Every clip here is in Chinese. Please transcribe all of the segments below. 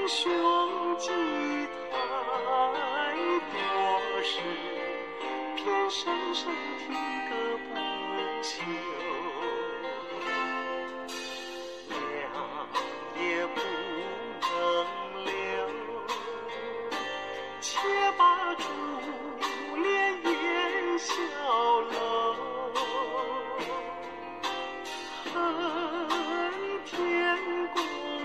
兄几太多事，偏生生停个不休。凉也不能留，且把珠帘掩小楼。恨天公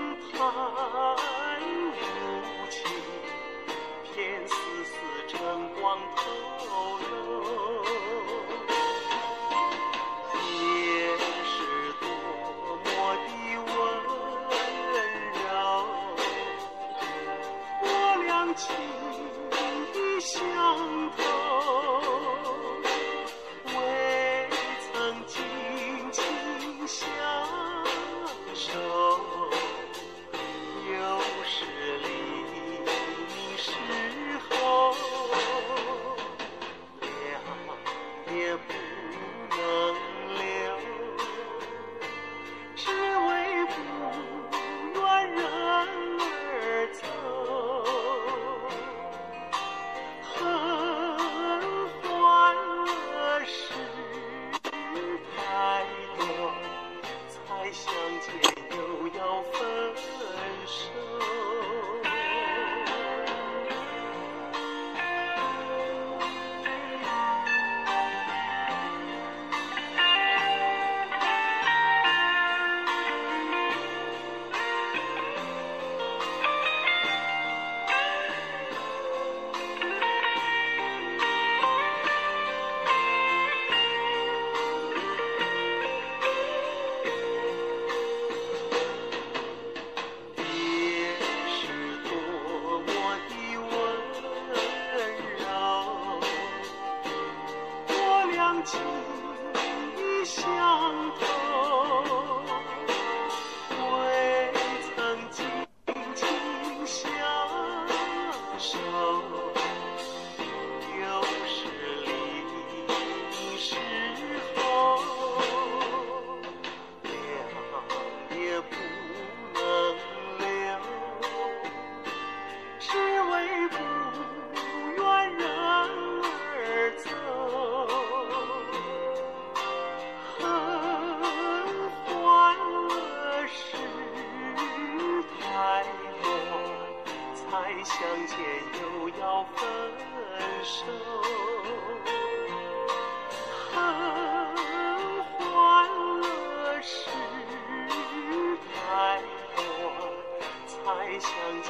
太无情，偏丝丝争光透露。也是多么的温柔，我俩情意相投，未曾紧紧相守，又是黎明时候，凉也不能留，只为不愿人儿走。恨换了时太短，才相见又要分手。情意相投，未曾紧紧相守，又是黎明时候，凉也不能留，只为不愿人儿走。才相见又要分手，恨换了时太短，才相见